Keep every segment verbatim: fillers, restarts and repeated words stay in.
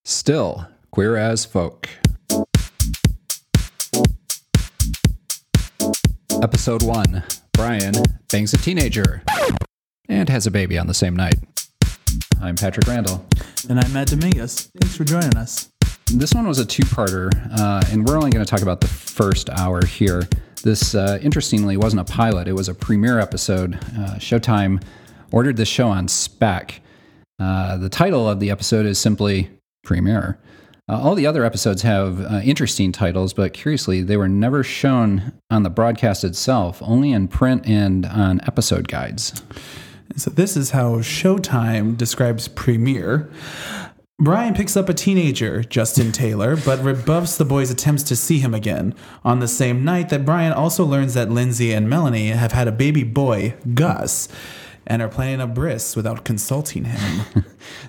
Still Queer as Folk. Episode one. Brian bangs a teenager and has a baby on the same night. I'm Patrick Randall. And I'm Matt Dominguez. Thanks for joining us. This one was a two-parter, uh, and we're only going to talk about the first hour here. This, uh, interestingly, wasn't a pilot. It was a premiere episode. Uh, Showtime ordered this show on spec. Uh, the title of the episode is simply Premiere. Uh, all the other episodes have uh, interesting titles, but curiously, they were never shown on the broadcast itself, only in print and on episode guides. So this is how Showtime describes Premiere. Brian picks up a teenager, Justin Taylor, but rebuffs the boy's attempts to see him again. On the same night that Brian also learns that Lindsay and Melanie have had a baby boy, Gus, and are planning a bris without consulting him.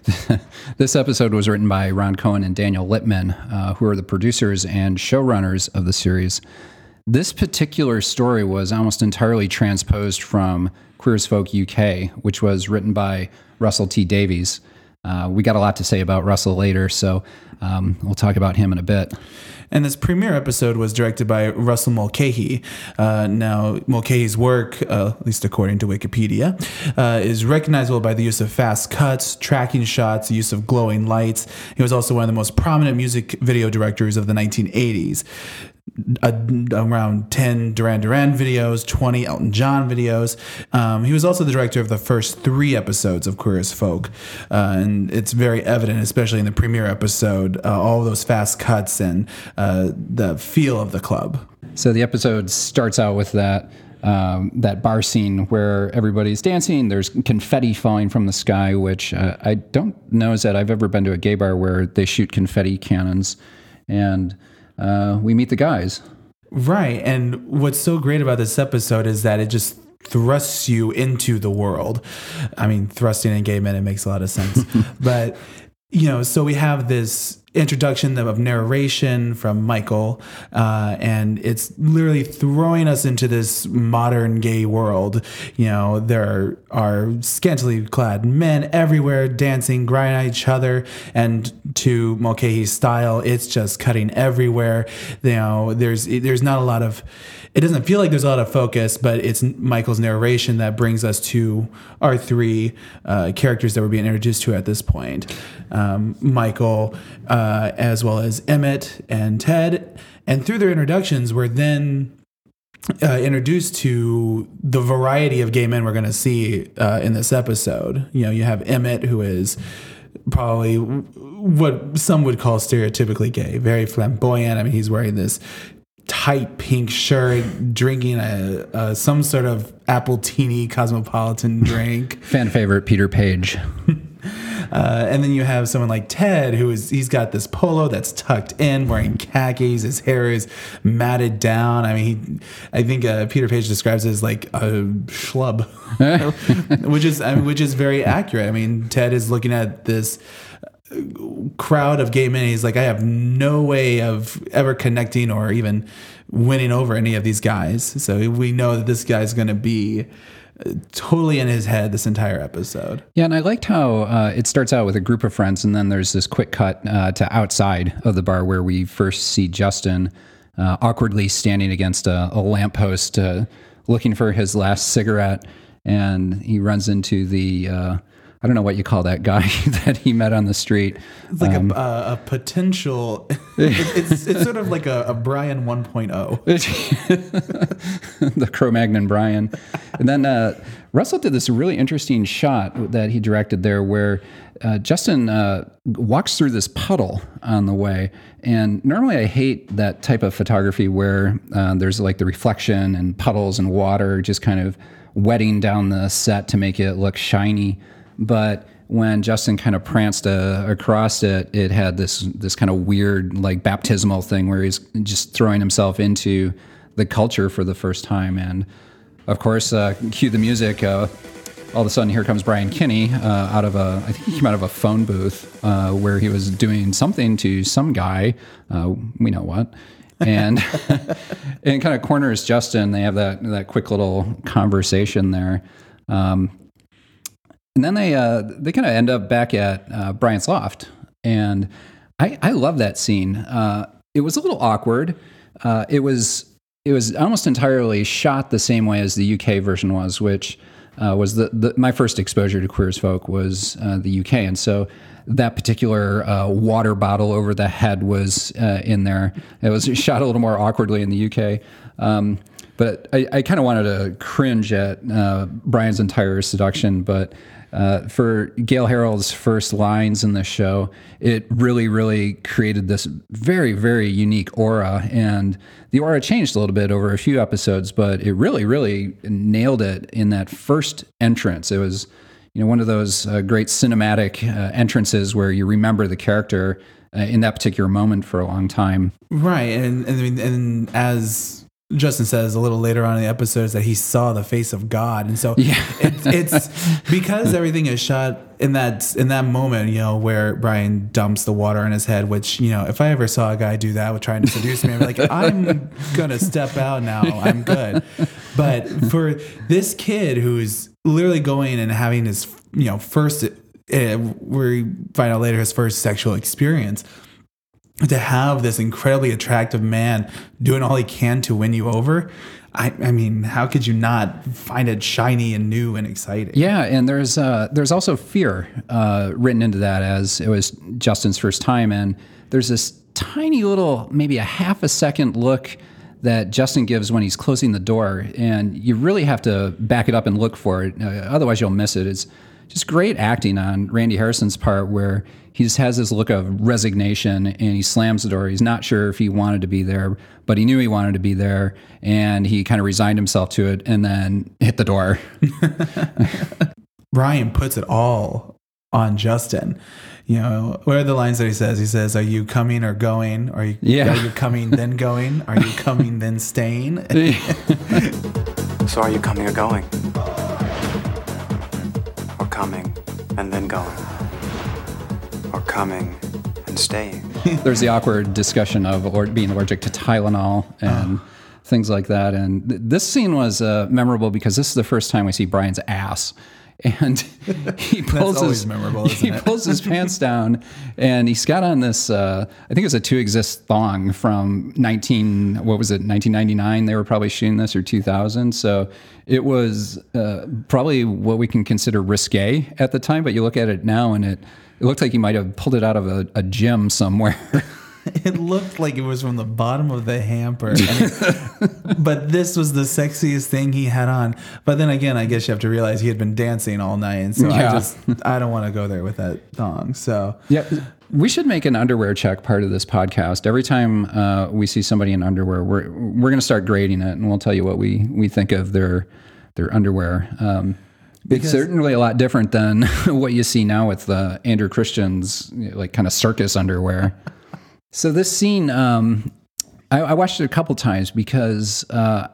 This episode was written by Ron Cohen and Daniel Littman, uh, who are the producers and showrunners of the series. This particular story was almost entirely transposed from Queer as Folk U K, which was written by Russell T. Davies. Uh, we got a lot to say about Russell later, so um, we'll talk about him in a bit. And this premiere episode was directed by Russell Mulcahy. Uh, now, Mulcahy's work, uh, at least according to Wikipedia, uh, is recognizable by the use of fast cuts, tracking shots, the use of glowing lights. He was also one of the most prominent music video directors of the nineteen eighties. Uh, around ten Duran Duran videos, twenty Elton John videos. Um, he was also the director of the first three episodes of Queer as Folk. Uh, and it's very evident, especially in the premiere episode, uh, all of those fast cuts and uh, the feel of the club. So the episode starts out with that um, that bar scene where everybody's dancing. There's confetti falling from the sky, which uh, I don't know is that I've ever been to a gay bar where they shoot confetti cannons. And Uh, we meet the guys. Right. And what's so great about this episode is that it just thrusts you into the world. I mean, thrusting in gay men, it makes a lot of sense. But, you know, so we have this introduction of narration from Michael, uh, and it's literally throwing us into this modern gay world. You know, there are scantily clad men everywhere dancing, grinding at each other, and to Mulcahy's style, it's just cutting everywhere. You know, there's there's not a lot of, it doesn't feel like there's a lot of focus, but it's Michael's narration that brings us to our three uh, characters that we're being introduced to at this point. Um, Michael, uh, as well as Emmett and Ted. And through their introductions, we're then uh, introduced to the variety of gay men we're going to see uh, in this episode. You know, you have Emmett, who is probably what some would call stereotypically gay, very flamboyant. I mean, he's wearing this tight pink shirt, drinking a, a some sort of Appletini cosmopolitan drink. Fan favorite, Peter Page. Uh, and then you have someone like Ted, who is, he's got this polo that's tucked in, wearing khakis. His hair is matted down. I mean, he, I think uh, Peter Page describes it as like a schlub, which is, I mean, which is very accurate. I mean, Ted is looking at this crowd of gay men. He's like, I have no way of ever connecting or even winning over any of these guys. So we know that this guy's going to be totally in his head this entire episode. Yeah, and I liked how uh, it starts out with a group of friends, and then there's this quick cut uh, to outside of the bar where we first see Justin uh, awkwardly standing against a, a lamppost uh, looking for his last cigarette, and he runs into the... Uh, I don't know what you call that guy that he met on the street. It's like um, a, a, a potential, it's it's sort of like a, a Brian one point oh. The Cro-Magnon Brian. And then uh, Russell did this really interesting shot that he directed there where uh, Justin uh, walks through this puddle on the way. And normally I hate that type of photography where uh, there's like the reflection and puddles and water just kind of wetting down the set to make it look shiny. But when Justin kind of pranced uh, across it, it had this this kind of weird, like, baptismal thing where he's just throwing himself into the culture for the first time. And, of course, uh, cue the music. Uh, all of a sudden, here comes Brian Kinney uh, out of a, I think he came out of a phone booth uh, where he was doing something to some guy. Uh, we know what. And and kind of corners Justin. They have that, that quick little conversation there. Um And then they uh, they kind of end up back at uh, Brian's loft, and I, I love that scene. Uh, it was a little awkward. Uh, it was it was almost entirely shot the same way as the U K version was, which uh, was the, the my first exposure to Queer as Folk was uh, the U K, and so that particular uh, water bottle over the head was uh, in there. It was shot a little more awkwardly in the U K. Um, but I, I kind of wanted to cringe at uh, Brian's entire seduction, but Uh, for Gail Harrell's first lines in the show, it really, really created this very, very unique aura. And the aura changed a little bit over a few episodes, but it really, really nailed it in that first entrance. It was, you know, one of those uh, great cinematic uh, entrances where you remember the character uh, in that particular moment for a long time. Right. And, and I mean, and as Justin says a little later on in the episodes that he saw the face of God, and so yeah. it, it's because everything is shot in that in that moment, you know, where Brian dumps the water on his head. Which, you know, if I ever saw a guy do that with trying to seduce me, I'd be like, I'm gonna step out now. I'm good. But for this kid who's literally going and having his, you know, first, uh, we find out later his first sexual experience, to have this incredibly attractive man doing all he can to win you over, I, I mean, how could you not find it shiny and new and exciting? Yeah, and there's uh, there's also fear uh, written into that, as it was Justin's first time, and there's this tiny little, maybe a half a second look that Justin gives when he's closing the door, and you really have to back it up and look for it, uh, otherwise you'll miss it. It's just great acting on Randy Harrison's part, where he just has this look of resignation and he slams the door. He's not sure if he wanted to be there, but he knew he wanted to be there, and he kind of resigned himself to it and then hit the door. Brian puts it all on Justin. You know, what are the lines that he says? He says, "Are you coming or going? Are you, yeah. are you coming then going? Are you coming then staying?" So are you coming or going? Or coming and then going? Or coming and staying? There's the awkward discussion of or being allergic to Tylenol and oh. things like that. And th- this scene was uh, memorable because this is the first time we see Brian's ass. And he pulls his memorable, he it? pulls his pants down, and he's got on this. Uh, I think it was a two exist thong from nineteen. What was it? nineteen ninety-nine. They were probably shooting this, or two thousand. So it was uh, probably what we can consider risque at the time. But you look at it now, and it it looked like he might have pulled it out of a, a gym somewhere. It looked like it was from the bottom of the hamper. And it, but this was the sexiest thing he had on. But then again, I guess you have to realize he had been dancing all night. And so yeah. I just, I don't want to go there with that thong. So yeah, we should make an underwear check part of this podcast. Every time uh, we see somebody in underwear, we're we're going to start grading it, and we'll tell you what we, we think of their their underwear. Um, Because it's certainly a lot different than what you see now with uh, Andrew Christian's, you know, like kind of circus underwear. So this scene, um, I, I watched it a couple times because uh,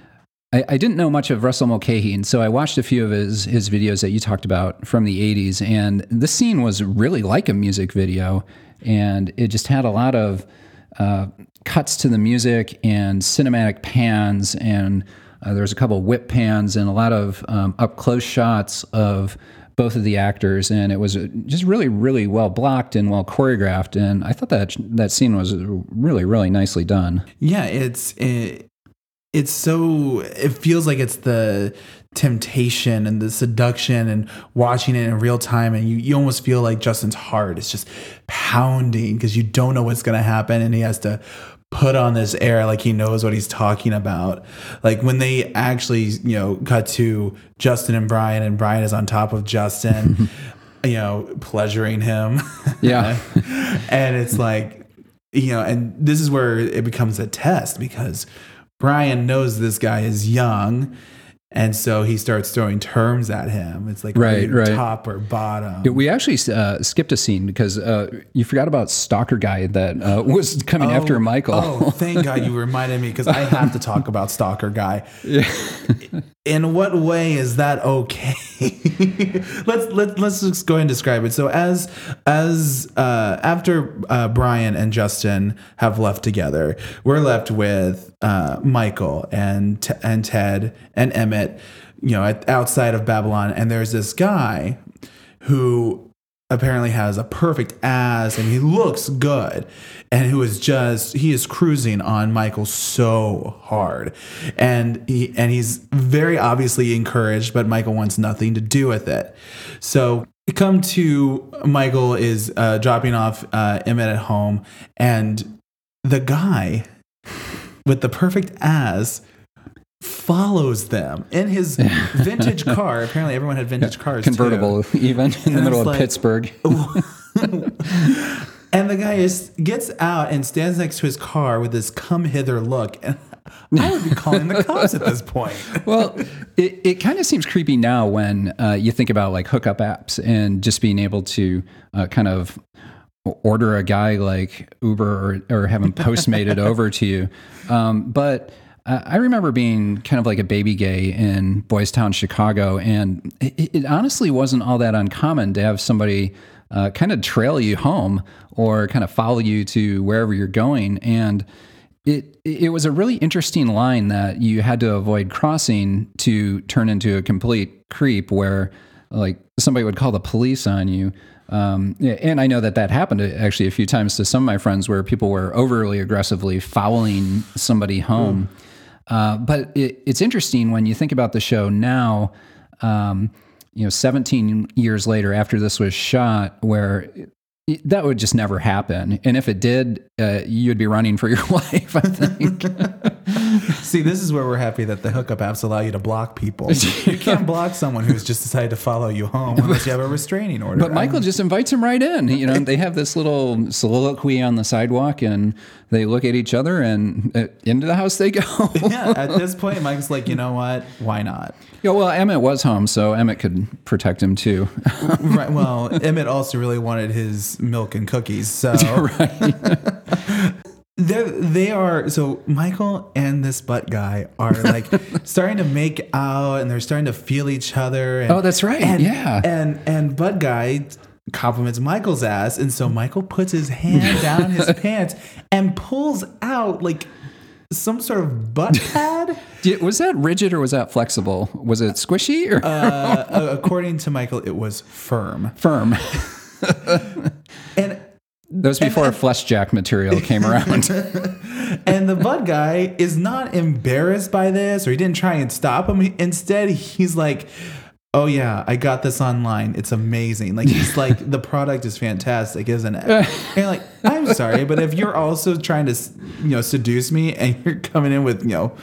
I, I didn't know much of Russell Mulcahy, and so I watched a few of his his videos that you talked about from the eighties, and this scene was really like a music video, and it just had a lot of uh, cuts to the music and cinematic pans, and uh, there was a couple of whip pans and a lot of um, up close shots of both of the actors, and it was just really, really well blocked and well choreographed. And I thought that that scene was really, really nicely done. Yeah, it's it, it's so it feels like it's the temptation and the seduction and watching it in real time, and you, you almost feel like Justin's heart is just pounding because you don't know what's going to happen, and he has to put on this air like he knows what he's talking about. Like when they actually, you know, cut to Justin and Brian, and Brian is on top of Justin, you know, pleasuring him. Yeah. And it's like, you know, and this is where it becomes a test because Brian knows this guy is young. And so he starts throwing terms at him. It's like right, right. top or bottom. We actually uh, skipped a scene because uh, you forgot about Stalker Guy that uh, was coming oh, after Michael. Oh, thank God you reminded me because I have to talk about Stalker Guy. Yeah. In what way is that okay? let's let let's just go ahead and describe it. So as as uh, after uh, Brian and Justin have left together, we're left with uh, Michael and and Ted and Emmett, you know, at, outside of Babylon, and there's this guy who apparently has a perfect ass and he looks good, and who is just he is cruising on Michael so hard, and he and he's very obviously encouraged, but Michael wants nothing to do with it. So we come to Michael is uh, dropping off uh, Emmett at home, and the guy with the perfect ass follows them in his vintage car. Apparently everyone had vintage cars convertible too. Even in and the middle of like, Pittsburgh. And the guy is gets out and stands next to his car with this come hither look, and I would be calling the cops at this point. Well, it, it kind of seems creepy now when uh, you think about like hookup apps and just being able to uh, kind of order a guy like Uber or, or have him postmated over to you. Um, but uh, I remember being kind of like a baby gay in Boys Town, Chicago, and it, it honestly wasn't all that uncommon to have somebody uh, kind of trail you home or kind of follow you to wherever you're going. And it it was a really interesting line that you had to avoid crossing to turn into a complete creep where like somebody would call the police on you. Um, and I know that that happened actually a few times to some of my friends where people were overly aggressively following somebody home. Mm. Uh, but it, it's interesting when you think about the show now, um, you know, seventeen years later after this was shot, where it, that would just never happen. And if it did, uh, you'd be running for your life, I think. See, this is where we're happy that the hookup apps allow you to block people. You can't block someone who's just decided to follow you home unless you have a restraining order. But Michael just invites him right in. You know, they have this little soliloquy on the sidewalk, and they look at each other, and uh, into the house they go. Yeah, at this point, Mike's like, you know what? Why not? Yeah, well, Emmett was home, so Emmett could protect him too. Right. Well, Emmett also really wanted his milk and cookies, so right. They're, they are so Michael and this butt guy are like starting to make out, and they're starting to feel each other. And, oh, that's right. And, yeah. And and butt guy compliments Michael's ass, and so Michael puts his hand down his pants and pulls out like some sort of butt pad. Was that rigid or was that flexible? Was it squishy? Or? uh, according to Michael, it was firm. Firm. And that was before and, Flesh Jack material came around. And the butt guy is not embarrassed by this, or he didn't try and stop him. Instead, he's like, oh yeah, I got this online. It's amazing. Like he's like, the product is fantastic, isn't it? And you're like, I'm sorry, but if you're also trying to, you know, seduce me and you're coming in with, you know,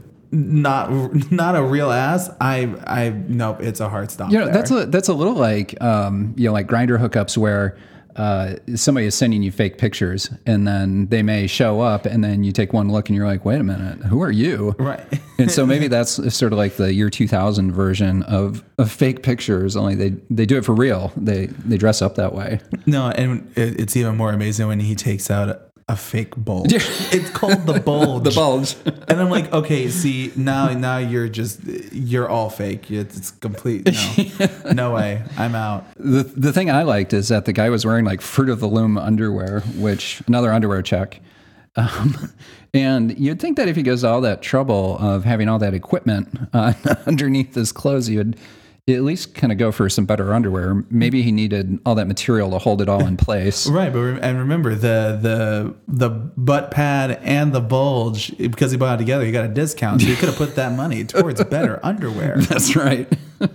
not not a real ass, I I nope, it's a hard stop. You know, there. that's a that's a little like um, you know, like Grindr hookups where uh, somebody is sending you fake pictures, and then they may show up, and then you take one look, and you're like, wait a minute, who are you? Right. And so maybe that's sort of like the year two thousand version of, of fake pictures, only they they do it for real. They they dress up that way. No, and it, it's even more amazing when he takes out a, a fake bulge. It's called the bulge. The bulge. And I'm like, okay, see, now now you're just, you're all fake. It's, it's complete. No, no way. I'm out. The the thing I liked is that the guy was wearing like Fruit of the Loom underwear, which another underwear check. Um, and you'd think that if he goes to all that trouble of having all that equipment uh, underneath his clothes, he would at least kind of go for some better underwear. Maybe he needed all that material to hold it all in place. Right, but re- and remember the the the butt pad and the bulge, because he bought it together, he got a discount, so he could have put that money towards better underwear. That's right.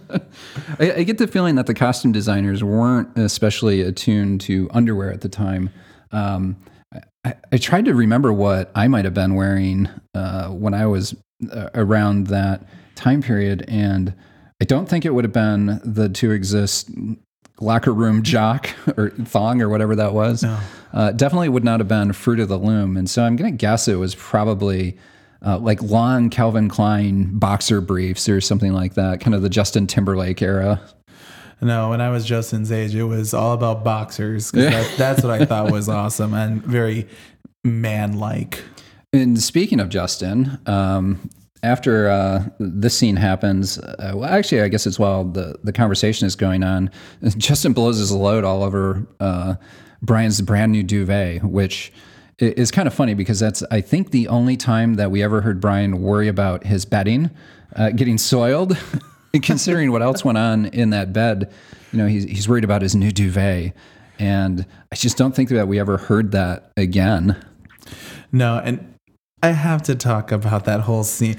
I, I get the feeling that the costume designers weren't especially attuned to underwear at the time. Um, I, I tried to remember what I might have been wearing uh, when I was uh, around that time period, and I don't think it would have been the To Exist locker room jock or thong or whatever that was. No. Uh, definitely would not have been Fruit of the Loom. And so I'm going to guess it was probably uh, like long Calvin Klein boxer briefs or something like that, kind of the Justin Timberlake era. No, when I was Justin's age, it was all about boxers. 'Cause that, that's what I thought was awesome and very man-like. And speaking of Justin, um, after uh, this scene happens, uh, well, actually, I guess it's while the, the conversation is going on, Justin blows his load all over uh, Brian's brand new duvet, which is kind of funny because that's, I think, the only time that we ever heard Brian worry about his bedding uh, getting soiled. considering what else went on in that bed, you know, he's he's worried about his new duvet, and I just don't think that we ever heard that again. No, and I have to talk about that whole scene.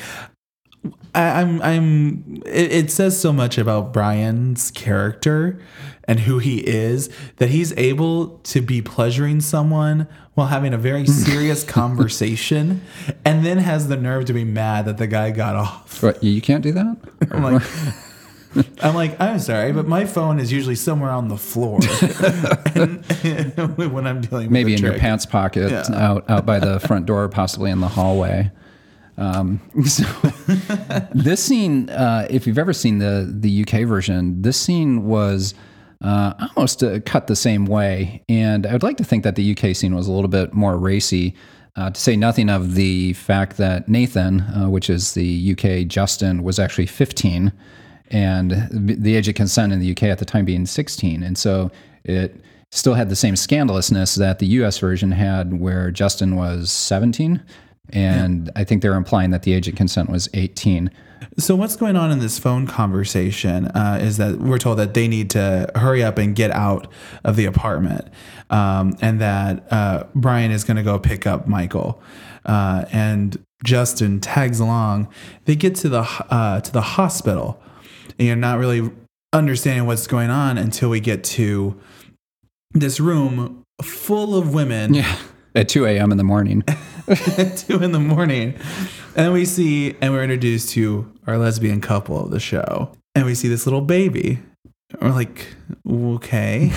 I, I'm, I'm. It, it says so much about Brian's character and who he is that he's able to be pleasuring someone while having a very serious conversation, and then has the nerve to be mad that the guy got off. What, you can't do that? I'm like, I'm like, I'm sorry, but my phone is usually somewhere on the floor and, and when I'm dealing with maybe in trick. your pants pocket, Yeah. out out by the front door, possibly in the hallway. Um, so this scene, uh, if you've ever seen the the U K version, this scene was uh, almost uh, cut the same way. And I would like to think that the U K scene was a little bit more racy, uh, to say nothing of the fact that Nathan, uh, which is the U K Justin, was actually fifteen, and the age of consent in the U K at the time being sixteen. And so it still had the same scandalousness that the U S version had, where Justin was seventeen. And I think they're implying that the age of consent was eighteen. So what's going on in this phone conversation uh, is that we're told that they need to hurry up and get out of the apartment, um, and that uh, Brian is going to go pick up Michael, uh, and Justin tags along. They get to the uh, to the hospital, and you're not really understanding what's going on until we get to this room full of women. Yeah, at two a.m. in the morning. At two in the morning. And we see, and we're introduced to our lesbian couple of the show. And we see this little baby. We're like, okay.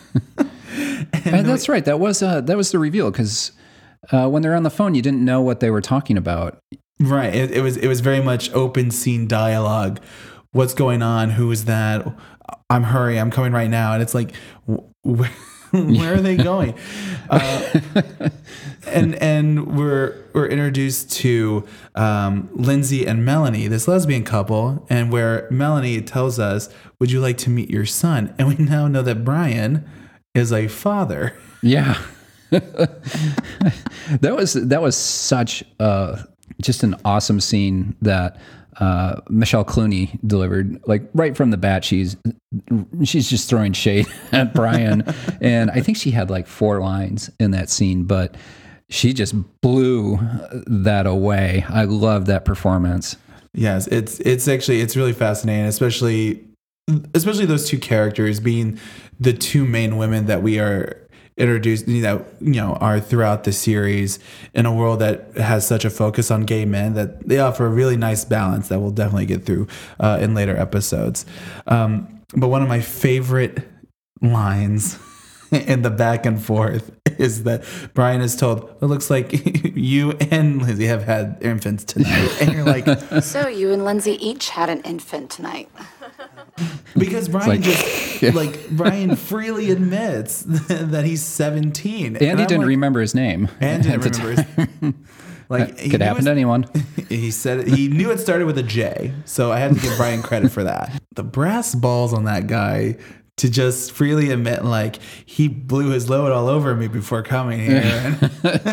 and and that's we, right. That was uh, that was the reveal, because uh, when they're on the phone, you didn't know what they were talking about. Right. It, it was it was very much open scene dialogue. What's going on? Who is that? I'm hurry. I'm coming right now. And it's like, wh- where are they going? Uh, and and we're we're introduced to um, Lindsay and Melanie, this lesbian couple, and where Melanie tells us, "Would you like to meet your son?" And we now know that Brian is a father. Yeah, that was that was such uh, just an awesome scene that uh, Michelle Clooney delivered. Like right from the bat, she's she's just throwing shade at Brian, and I think she had like four lines in that scene, but she just blew that away. I love that performance. Yes, it's it's actually it's really fascinating, especially especially those two characters being the two main women that we are introduced, that you know are throughout the series in a world that has such a focus on gay men, that they offer a really nice balance that we'll definitely get through uh, in later episodes. Um, but one of my favorite lines in the back and forth is that Brian is told, "It looks like you and Lindsay have had infants tonight," and you're like, "So you and Lindsay each had an infant tonight." Because Brian like, just yeah. like Brian freely admits that he's seventeen, and, and he didn't like, remember his name. And didn't remember his like could happen to anyone. He said it, he knew it started with a J, so I had to give Brian credit for that. The brass balls on that guy to just freely admit, like, he blew his load all over me before coming here. And,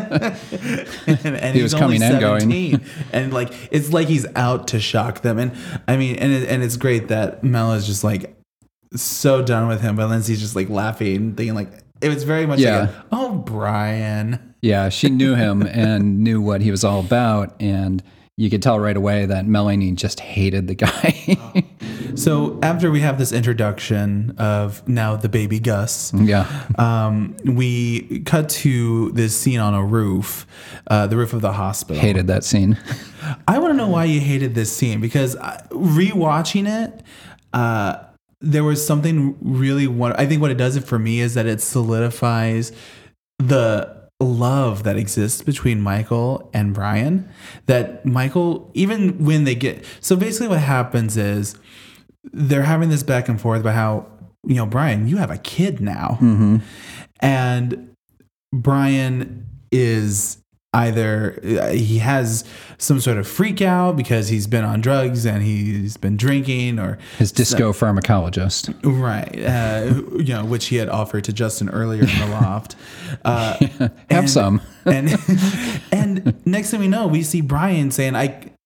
and, and he he's was coming only and seventeen. going. And, like, it's like he's out to shock them. And, I mean, and, it, and it's great that Mel is just, like, so done with him. But Lindsay's just, like, laughing, thinking, like, it was very much yeah. like, a, oh, Brian. Yeah, she knew him and knew what he was all about. And you could tell right away that Melanie just hated the guy. So after we have this introduction of now the baby Gus, yeah, um, we cut to this scene on a roof, uh, the roof of the hospital. Hated that scene. I want to know why you hated this scene, because rewatching it, uh, there was something really. One, I think what it does it for me is that it solidifies the love that exists between Michael and Brian. That Michael, even when they get, so basically what happens is they're having this back and forth about how, you know, Brian, you have a kid now. Mm-hmm. And Brian is either, uh, he has some sort of freak out because he's been on drugs and he's been drinking, or his disco so, pharmacologist. Right. Uh, you know, which he had offered to Justin earlier in the loft. Uh, Have and, some. and, and next thing we know, we see Brian saying, I,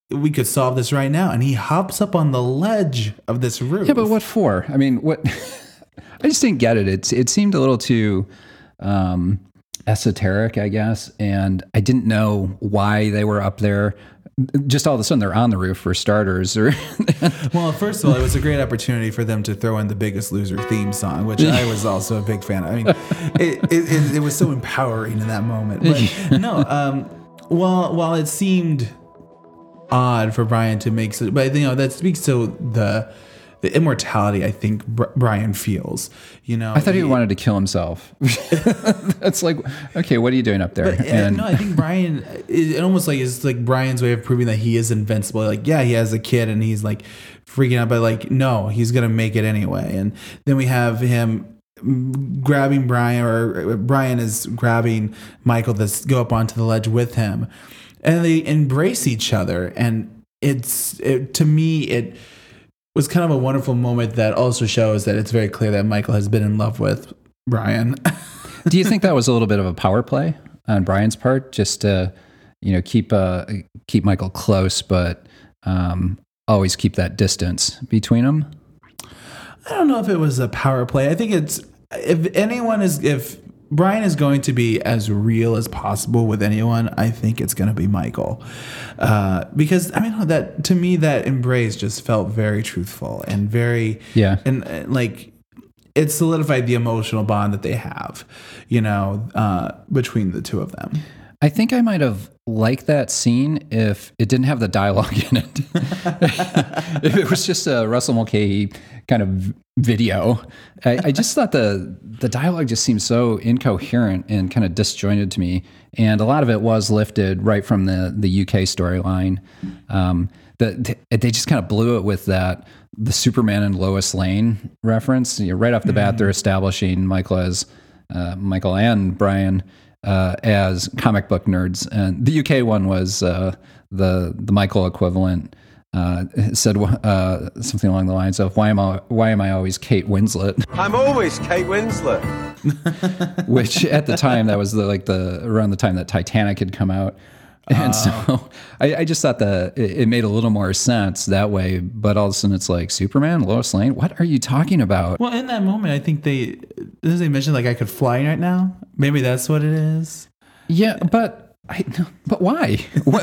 we could solve this right now. And he hops up on the ledge of this roof. Yeah, but what for? I mean, what? I just didn't get it. It it seemed a little too um, esoteric, I guess, and I didn't know why they were up there. Just all of a sudden, they're on the roof for starters. Or well, first of all, it was a great opportunity for them to throw in the Biggest Loser theme song, which I was also a big fan of. I mean, it it, it, it was so empowering in that moment. But no, um, while while it seemed odd for Brian to make, so, but you know that speaks to the the immortality I think Brian feels. You know, I thought he, he wanted to kill himself. That's like, okay, what are you doing up there? But, and no, I think Brian, it, it almost like is like Brian's way of proving that he is invincible. Like, yeah, he has a kid and he's like freaking out, but like, no, he's gonna make it anyway. And then we have him grabbing Brian, or Brian is grabbing Michael to go up onto the ledge with him, and they embrace each other. And it's it, to me, it was kind of a wonderful moment that also shows that it's very clear that Michael has been in love with Brian. Do you think that was a little bit of a power play on Brian's part, just to, you know, keep uh, keep Michael close, but um, always keep that distance between them? I don't know if it was a power play. I think it's, if anyone is, if Brian is going to be as real as possible with anyone, I think it's going to be Michael. Uh, because, I mean, that to me, that embrace just felt very truthful and very, yeah. And, and like, it solidified the emotional bond that they have, you know, uh, between the two of them. I think I might have liked that scene if it didn't have the dialogue in it. If it was just a Russell Mulcahy kind of video. I, I just thought the the dialogue just seemed so incoherent and kind of disjointed to me. And a lot of it was lifted right from the, the U K storyline. Um, the, they just kind of blew it with that, the Superman and Lois Lane reference. You know, right off the bat, they're establishing Michael as, uh, Michael and Brian Uh, as comic book nerds, and the U K one was uh, the the Michael equivalent. Uh, said uh, something along the lines of, "Why am I why am I always Kate Winslet?" I'm always Kate Winslet. Which at the time, that was the like the around the time that Titanic had come out, and uh. so I, I just thought that it, it made a little more sense that way. But all of a sudden, it's like, Superman, Lois Lane. What are you talking about? Well, in that moment, I think they does they mention like I could fly right now. Maybe that's what it is. Yeah, but I, but why?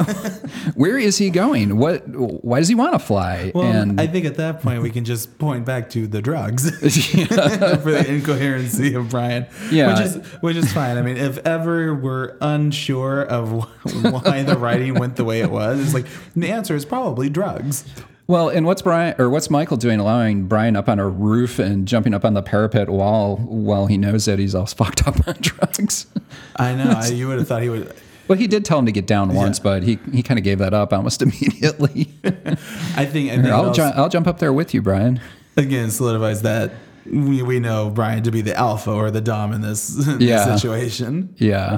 Where is he going? What? Why does he want to fly? Well, and I think at that point we can just point back to the drugs for the incoherency of Brian. Yeah, which is which is fine. I mean, if ever we're unsure of why the writing went the way it was, it's like the answer is probably drugs. Well, and what's Brian or what's Michael doing, allowing Brian up on a roof and jumping up on the parapet wall while he knows that he's all fucked up on drugs? I know. I, you would have thought he would. Well, he did tell him to get down once, yeah. but he, he kind of gave that up almost immediately. I think, I think I'll, ju- I'll jump up there with you, Brian. Again, solidifies that we, we know Brian to be the alpha or the dom in this, in yeah. this situation. Yeah.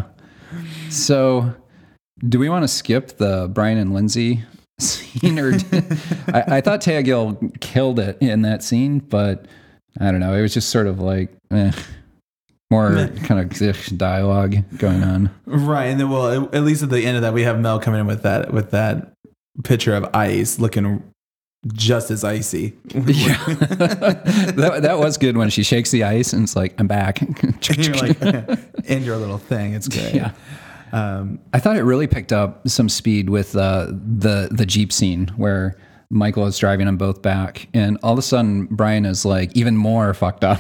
So, do we want to skip the Brian and Lindsay scene? Or I, I thought Taya Gill killed it in that scene, but I don't know. It was just sort of like eh, more kind of dialogue going on, right? And then, well, at least at the end of that, we have Mel coming in with that with that picture of ice, looking just as icy. Yeah, that that was good when she shakes the ice and it's like, I'm back. And you're like, and your little thing. It's great. Yeah. Um, I thought it really picked up some speed with uh, the the Jeep scene where Michael is driving them both back, and all of a sudden Brian is like even more fucked up.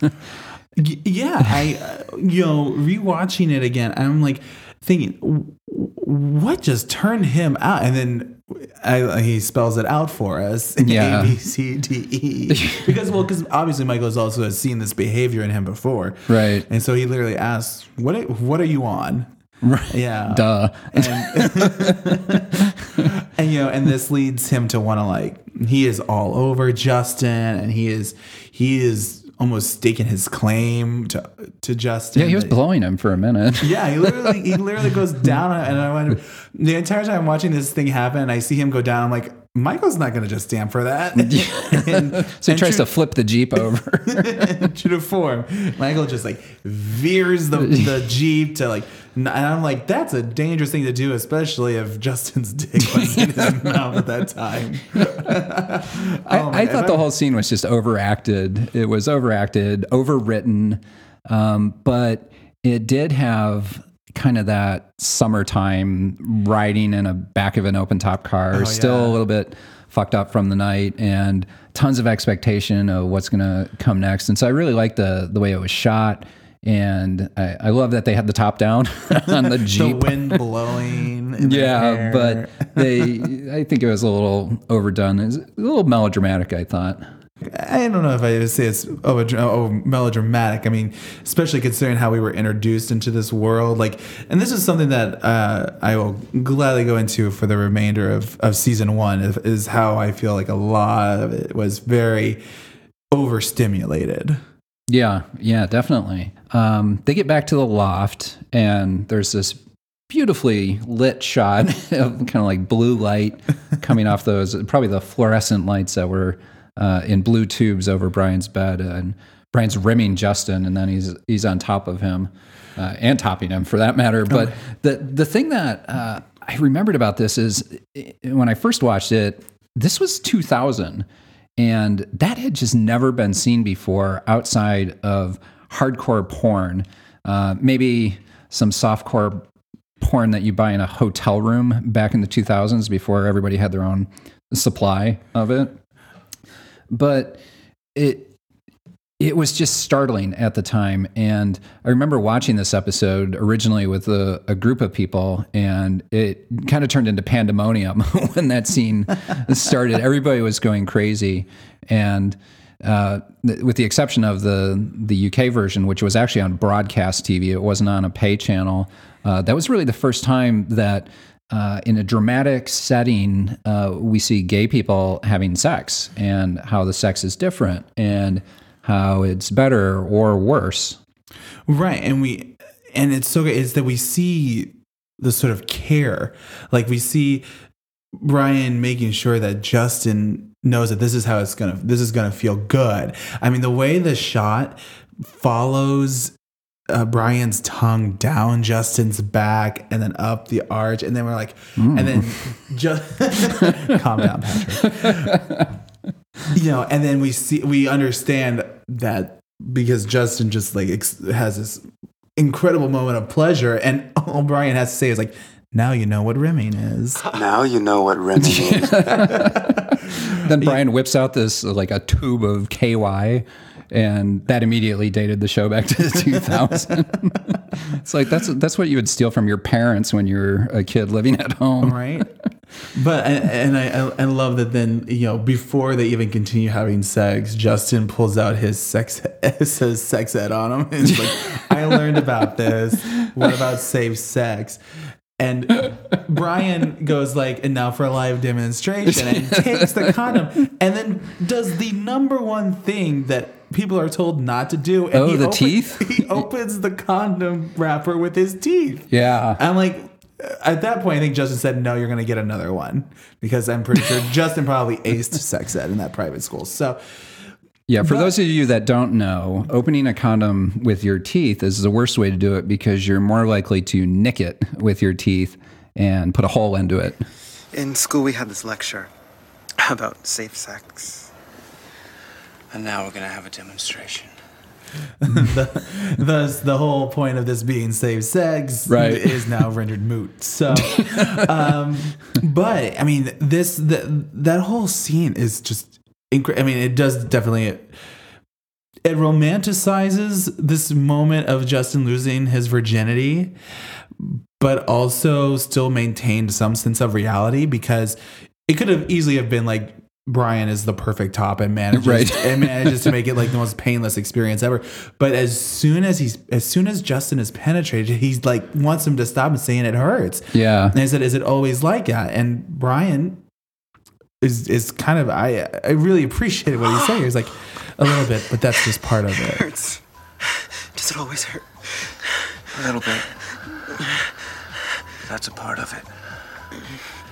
Yeah, I uh, you know rewatching it again, I'm like thinking, what just turned him out? And then I, he spells it out for us. Yeah. A, B, C, D, E. Because, well, because obviously Michael has also has seen this behavior in him before. Right. And so he literally asks, what, what are you on? Right. Yeah. Duh. And, and, you know, and this leads him to want to, like, he is all over Justin, and he is, he is almost staking his claim to to Justin. Yeah, he was blowing him for a minute. Yeah, he literally he literally goes down, and I went the entire time I'm watching this thing happen, and I see him go down. I'm like, Michael's not going to just stand for that. and, so he and tries true, to flip the Jeep over. true to form, Michael just like veers the, the Jeep to like, and I'm like, that's a dangerous thing to do, especially if Justin's dick was in his mouth at that time. I, oh I thought the whole scene was just overacted. It was overacted, overwritten, um, but it did have kind of that summertime riding in a back of an open top car, Oh, still yeah. a little bit fucked up from the night, and tons of expectation of what's going to come next. And so I really liked the the way it was shot, and I, I love that they had the top down on the Jeep. The wind blowing. In their Yeah, hair. but they, I think it was a little overdone. It was a little melodramatic, I thought. I don't know if I would say it's oh, oh melodramatic. I mean, especially considering how we were introduced into this world. Like, and this is something that uh, I will gladly go into for the remainder of, of season one. Is, is how I feel like a lot of it was very overstimulated. Yeah, yeah, definitely. Um, they get back to the loft, and there's this beautifully lit shot of kind of like blue light coming off those, probably the fluorescent lights that were uh, in blue tubes over Brian's bed. And Brian's rimming Justin, and then he's he's on top of him, uh, and topping him for that matter. But the the thing that uh, I remembered about this is when I first watched it, this was two thousand. And that had just never been seen before outside of hardcore porn. Uh, maybe some softcore porn that you buy in a hotel room back in the two thousands before everybody had their own supply of it. But it it was just startling at the time. And I remember watching this episode originally with a, a group of people, and it kind of turned into pandemonium when that scene started. Everybody was going crazy. And uh, th- with the exception of the, the U K version, which was actually on broadcast T V, it wasn't on a pay channel. Uh, that was really the first time that uh, in a dramatic setting, uh, we see gay people having sex and how the sex is different and how it's better or worse. Right. And we, and it's so good is that we see the sort of care, like we see Brian making sure that Justin knows that this is how it's going to, this is going to feel good. I mean, the way the shot follows uh, Brian's tongue down Justin's back and then up the arch. And then we're like, mm. and then just calm down, Patrick. You know, and then we see, we understand that because Justin just like ex- has this incredible moment of pleasure, and all Brian has to say is like, "Now you know what rimming is." Now you know what rimming is. Then Brian whips out this like a tube of K Y, and that immediately dated the show back to two thousand. It's like that's that's what you would steal from your parents when you were a kid living at home, right? But and I I love that then, you know, before they even continue having sex, Justin pulls out his sex says sex ed on him. And it's like, I learned about this. What about safe sex? And Brian goes like, and now for a live demonstration, and takes the condom and then does the number one thing that people are told not to do. And oh, he the opens, teeth? He opens the condom wrapper with his teeth. Yeah. I'm like, at that point, I think Justin said, no, you're going to get another one, because I'm pretty sure Justin probably aced sex ed in that private school. So, yeah, for but, those of you that don't know, opening a condom with your teeth is the worst way to do it, because you're more likely to nick it with your teeth and put a hole into it. In school, we had this lecture about safe sex. And now we're going to have a demonstration. the, thus, the whole point of this being safe sex right. is now rendered moot. So, um, but I mean, this the, that whole scene is just incredible. I mean, it does definitely it, it romanticizes this moment of Justin losing his virginity, but also still maintained some sense of reality, because it could have easily have been like, Brian is the perfect top and manages right. and manages to make it like the most painless experience ever. But as soon as he's as soon as Justin is penetrated, he's like wants him to stop and saying it hurts. Yeah. And I said, is it always like that? And Brian is is kind of I I really appreciated what he's saying. He's like, a little bit, but that's just part of it. It hurts. Does it always hurt? A little bit. That's a part of it.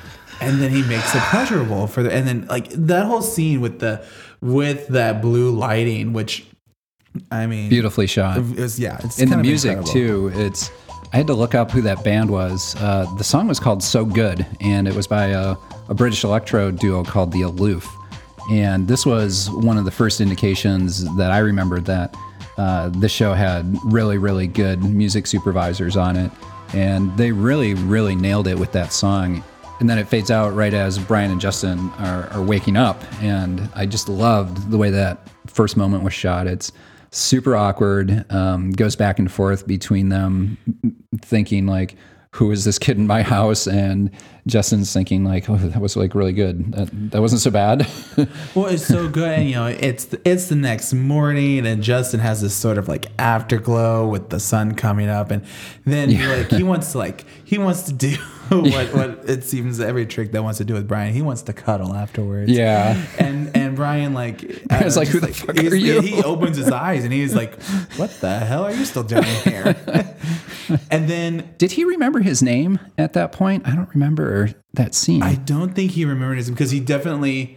and then he makes it pleasurable for the, and then like that whole scene with the with that blue lighting, which I mean, beautifully shot. It was, yeah, it's in the kind of music incredible. too. It's I had to look up who that band was. Uh, the song was called "So Good," and it was by a, a British electro duo called The Aloof. And this was one of the first indications that I remembered that uh, this show had really, really good music supervisors on it. And they really, really nailed it with that song. And then it fades out right as Brian and Justin are, are waking up. And I just loved the way that first moment was shot. It's super awkward, um, goes back and forth between them thinking like, who is this kid in my house? And Justin's thinking like, oh, that was like really good. That, that wasn't so bad. Well, it's so good. And, you know, it's the, it's the next morning, and Justin has this sort of like afterglow with the sun coming up, and then Yeah. like he wants to like he wants to do what what it seems every trick that wants to do with Brian. He wants to cuddle afterwards. Yeah. and and Brian like I was like, just, who the fuck he's- are you? He opens his eyes and he's like, what the hell are you still doing here? And then Did he remember his name at that point? I don't remember that scene. I don't think he remembered his, because he definitely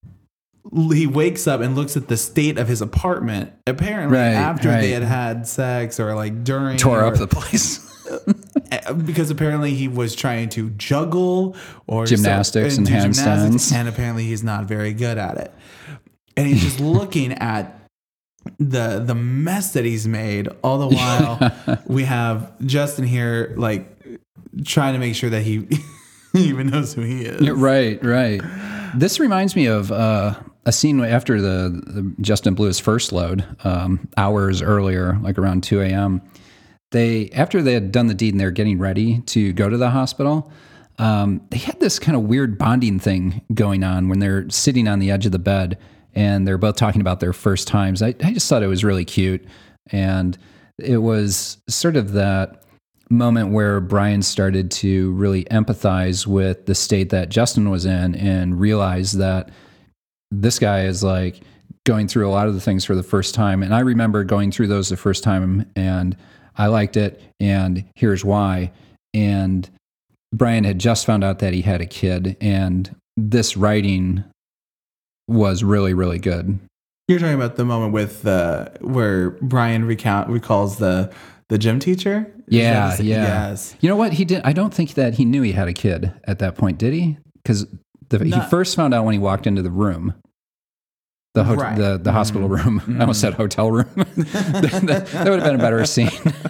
he wakes up and looks at the state of his apartment. Apparently, Right, after right. they had had sex or like during Tore or, up the place. because apparently he was trying to juggle or Gymnastics so, and do handstands. and apparently he's not very good at it. And he's just looking at the the mess that he's made. All the while, we have Justin here, like trying to make sure that he, he even knows who he is. Yeah, right, right. This reminds me of uh, a scene after the, the Justin blew his first load, um, hours earlier, like around two a.m. They after they had done the deed and they were getting ready to go to the hospital. Um, they had this kind of weird bonding thing going on when they're sitting on the edge of the bed and they're both talking about their first times. I, I just thought it was really cute, and it was sort of that moment where Brian started to really empathize with the state that Justin was in and realize that this guy is like going through a lot of the things for the first time. And I remember going through those the first time and I liked it, and here's why. And Brian had just found out that he had a kid, and this writing was really, really good. You're talking about the moment with uh, where Brian recount recalls the the gym teacher. Is Yeah, that his- yeah. Yes. You know what? He did. I don't think that he knew he had a kid at that point, did he? Because he Not- first found out when he walked into the room, the ho- Right. the the hospital room. I almost said hotel room. that, that would have been a better scene.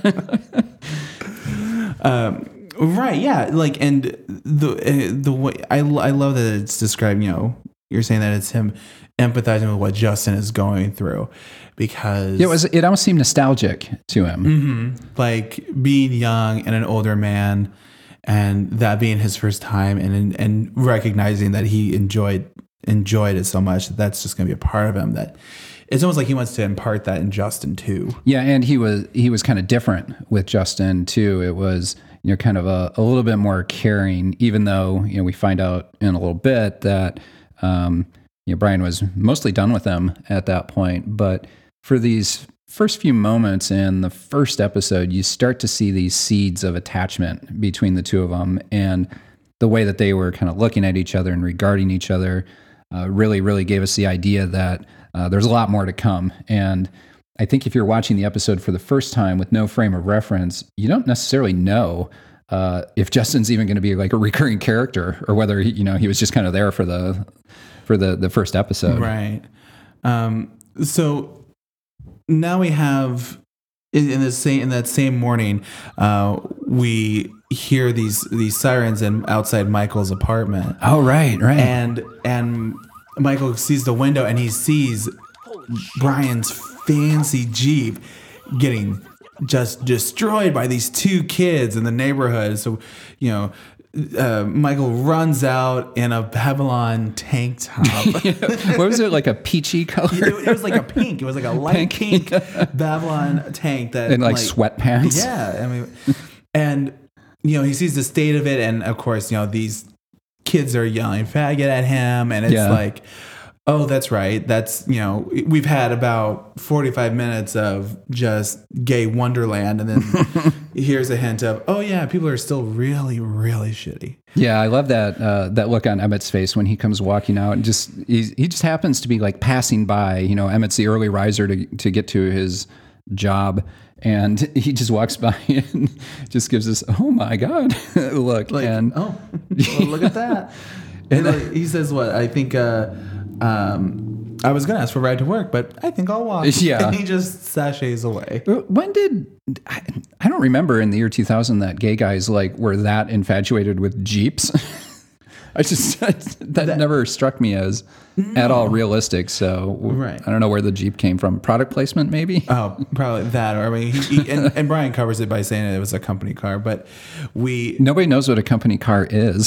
Um, right. Yeah. Like, and the uh, the way I I love that it's described. You know, you're saying that it's him empathizing with what Justin is going through, because It was. It almost seemed nostalgic to him. Mm-hmm. like being young and an older man, and that being his first time, and and recognizing that he enjoyed enjoyed it so much that that's just going to be a part of him. That it's almost like he wants to impart that in Justin too. Yeah, and he was he was kind of different with Justin too. It was, you know, kind of a, a little bit more caring, even though, you know, we find out in a little bit that um, you know, Brian was mostly done with them at that point. But for these first few moments in the first episode, you start to see these seeds of attachment between the two of them, and the way that they were kind of looking at each other and regarding each other uh, really, really gave us the idea that uh, there's a lot more to come. And I think if you're watching the episode for the first time with no frame of reference, you don't necessarily know uh, if Justin's even going to be like a recurring character, or whether he, you know, he was just kind of there for the for the the first episode. Right. Um, so now we have in, in the same in that same morning, uh, we hear these these sirens in outside Michael's apartment. Oh, right, right. and and Michael sees the window and he sees Brian's fancy Jeep getting just destroyed by these two kids in the neighborhood. So, you know, uh, Michael runs out in a Babylon tank top. What was it, like a peachy color? it, it was like a pink. It was like a light Pink. pink, Babylon tank that And like sweatpants. Yeah, I mean, and you know, he sees the state of it, and of course, you know, these kids are yelling faggot at him, and it's Yeah. like, Oh, that's right. That's, you know, we've had about forty-five minutes of just gay wonderland. And then here's a hint of, oh, yeah, people are still really, really shitty. Yeah, I love that uh, that look on Emmett's face when he comes walking out, and just he, he just happens to be like passing by. You know, Emmett's the early riser to to get to his job, and he just walks by and just gives this oh my god look. Like, and oh, well, look at that. And like, he says, what? I think uh, um, I was going to ask for a ride to work, but I think I'll walk. Yeah. And he just sashays away. When did I, I don't remember in the year two thousand that gay guys like were that infatuated with Jeeps. I just that, that never struck me as no. at all realistic. So right. I don't know where the Jeep came from. Product placement, maybe. Oh, probably that. Or I mean, he, he, and, and Brian covers it by saying it was a company car, but we nobody knows what a company car is.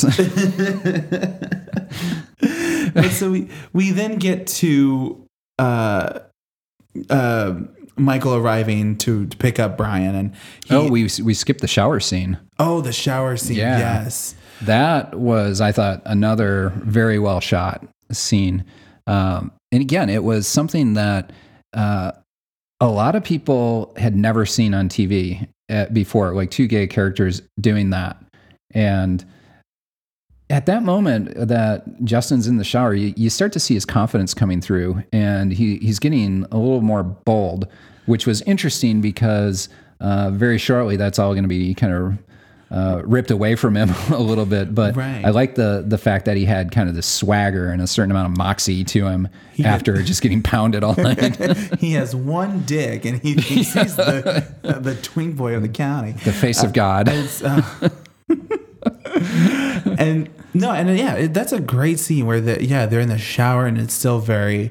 But so we we then get to uh, uh, Michael arriving to, to pick up Brian, and he, oh, we we skipped the shower scene. Oh, the shower scene. Yeah. Yes. That was, I thought, another very well shot scene. Um, and again, it was something that uh, a lot of people had never seen on T V at, before, like two gay characters doing that. And at that moment that Justin's in the shower, you, you start to see his confidence coming through, and he, he's getting a little more bold, which was interesting because uh, very shortly that's all going to be kind of Uh, ripped away from him a little bit, but right. I like the the fact that he had kind of this swagger and a certain amount of moxie to him he after had, just getting pounded all night. He has one dick, and he thinks he's the uh, the twink boy of the county, the face uh, of God. Uh, and no, and yeah, it, that's a great scene where the yeah they're in the shower, and it's still very.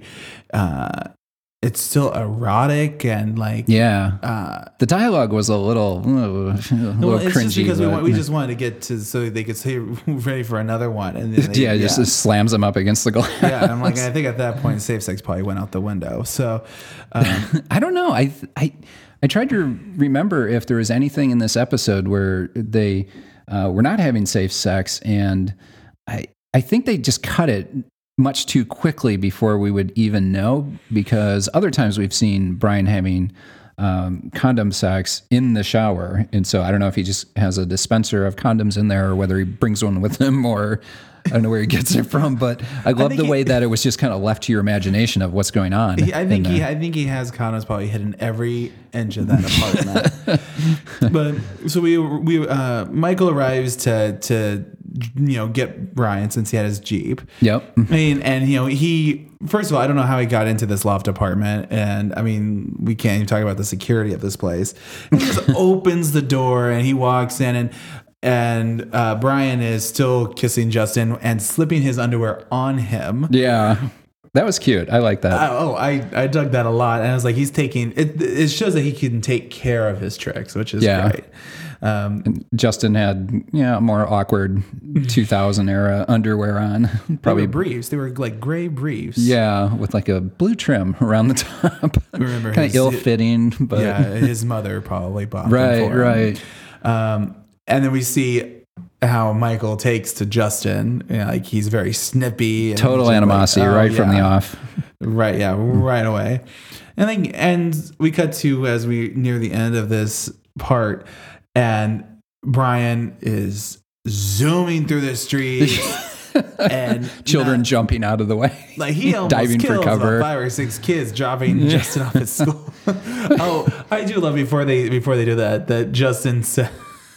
Uh, It's still erotic and like yeah. Uh, the dialogue was a little, uh, a little well, it's cringy. Just because but, we, want, we just wanted to get to so they could say ready for another one, and then they, yeah, yeah, just slams them up against the glass. Yeah, and I'm like, I think at that point, safe sex probably went out the window. So um, I don't know. I I I tried to remember if there was anything in this episode where they uh, were not having safe sex, and I I think they just cut it much too quickly before we would even know, because other times we've seen Brian having um, condom sex in the shower. And so I don't know if he just has a dispenser of condoms in there or whether he brings one with him, or I don't know where he gets it from, but I love I the he, way that it was just kind of left to your imagination of what's going on. He, I think he, I think he has condoms probably hidden every inch of that apartment. But so we, we, uh, Michael arrives to, to, you know, get Brian since he had his Jeep. Yep. I mean, and you know, he, first of all, I don't know how he got into this loft apartment. And I mean, we can't even talk about the security of this place. He just opens the door and he walks in, and And uh, Brian is still kissing Justin and slipping his underwear on him. Yeah, that was cute. I like that. I, oh, I, I dug that a lot. And I was like, he's taking it. It shows that he can take care of his tricks, which is yeah. great. Um, and Justin had yeah more awkward two thousand era underwear on. Probably they were briefs. They were like gray briefs. Yeah, with like a blue trim around the top. Remember, kind of ill fitting, but yeah, his mother probably bought right, them for right. him. Um, And then we see how Michael takes to Justin. You know, like he's very snippy. And total animosity like, oh, right yeah. from the off. Right, yeah, right away. And then and we cut to as we near the end of this part, and Brian is zooming through the street. And children not, jumping out of the way, like he almost diving kills for cover. About five or six kids dropping Justin off at school. Oh, I do love before they before they do that that Justin said.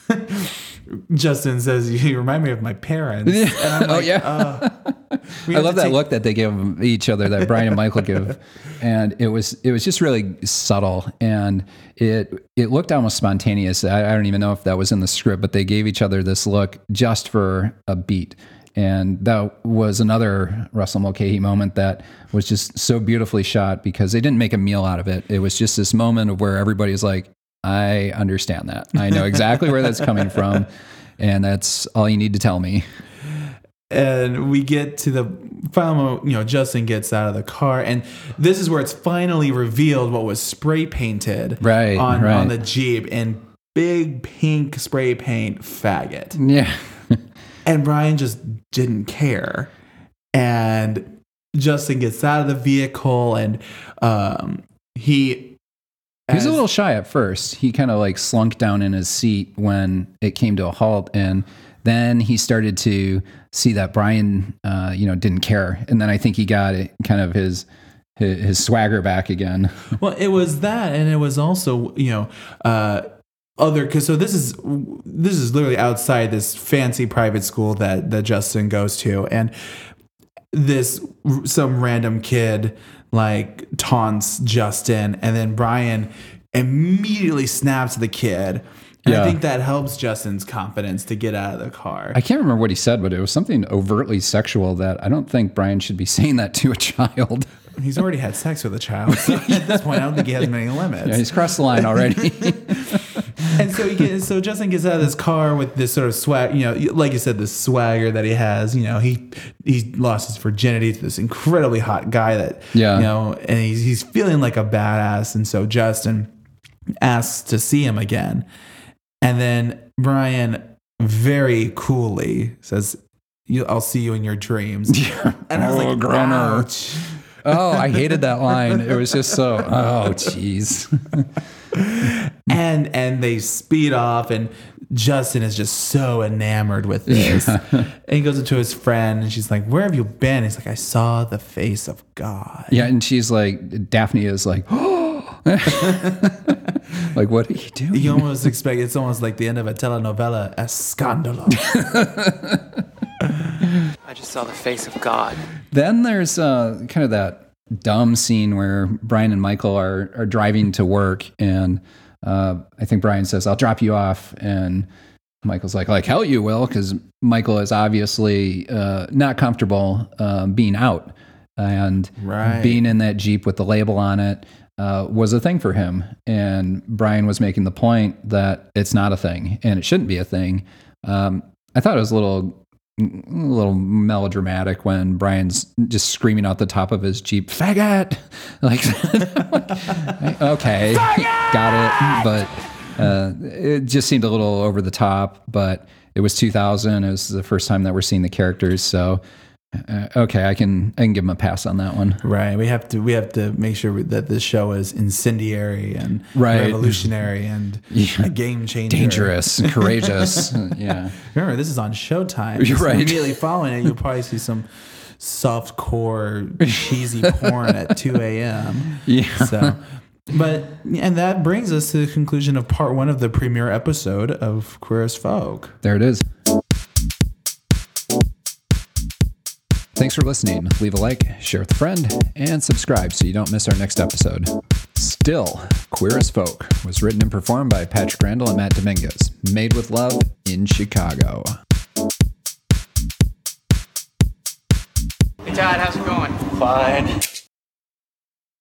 Justin says, "You remind me of my parents." And I'm like, oh yeah, uh, I love that take- look that they give each other, that Brian and Michael give, and it was it was just really subtle, and it it looked almost spontaneous. I, I don't even know if that was in the script, but they gave each other this look just for a beat. And that was another Russell Mulcahy moment that was just so beautifully shot, because they didn't make a meal out of it. It was just this moment of where everybody's like, I understand that. I know exactly where that's coming from. And that's all you need to tell me. And we get to the final moment, you know, Justin gets out of the car, and this is where it's finally revealed what was spray painted right, on, right. on the Jeep in big pink spray paint faggot. Yeah. And Brian just didn't care. And Justin gets out of the vehicle and um, he. He was a little shy at first. He kind of like slunk down in his seat when it came to a halt, and then he started to see that Brian, uh, you know, didn't care, and then I think he got it, kind of his, his his swagger back again. Well, it was that, and it was also, you know, uh, other because so this is this is literally outside this fancy private school that that Justin goes to, and this some random kid like taunts Justin, and then Brian immediately snaps the kid. And Yeah. I think that helps Justin's confidence to get out of the car. I can't remember what he said, but it was something overtly sexual that I don't think Brian should be saying that to a child. He's already had sex with a child, so at this point, I don't think he has many limits. Yeah, he's crossed the line already. And so he gets, so Justin gets out of this car with this sort of swag, you know, like you said, this swagger that he has. You know, he he lost his virginity to this incredibly hot guy that, Yeah. you know, and he's he's feeling like a badass. And so Justin asks to see him again, and then Brian very coolly says, you, "I'll see you in your dreams." Yeah. And I was Oh, like, groaner. ouch. Oh, I hated that line. It was just so, oh, jeez. and and they speed off, and Justin is just so enamored with this. Yeah. And he goes up to his friend, and she's like, "Where have you been?" He's like, "I saw the face of God." Yeah, and she's like, Daphne is like, oh. Like, what are you doing? You almost expect it's almost like the end of a telenovela, Escándalo. I just saw the face of God. Then there's uh, kind of that dumb scene where Brian and Michael are are driving to work, and uh, I think Brian says, "I'll drop you off," and Michael's like, "Like hell you will," because Michael is obviously uh, not comfortable uh, being out, and Right. being in that Jeep with the label on it uh, was a thing for him. And Brian was making the point that it's not a thing, and it shouldn't be a thing. Um, I thought it was a little. A little melodramatic when Brian's just screaming out the top of his Jeep, "Faggot!" Like, okay, got it. But uh, it just seemed a little over the top. But it was two thousand. It was the first time that we're seeing the characters. So, uh, okay, I can I can give him a pass on that one. Right. We have to we have to make sure that this show is incendiary and Right. revolutionary and Yeah. a game changer. Dangerous, courageous. Yeah. Remember, this is on Showtime. You're So right. Immediately following it, you'll probably see some soft core cheesy porn at two a.m. Yeah. So, but and that brings us to the conclusion of part one of the premiere episode of Queer as Folk. There it is. Thanks for listening. Leave a like, share with a friend, and subscribe so you don't miss our next episode. Still, Queer as Folk was written and performed by Patrick Randall and Matt Dominguez. Made with love in Chicago. Hey, Todd, how's it going? Fine.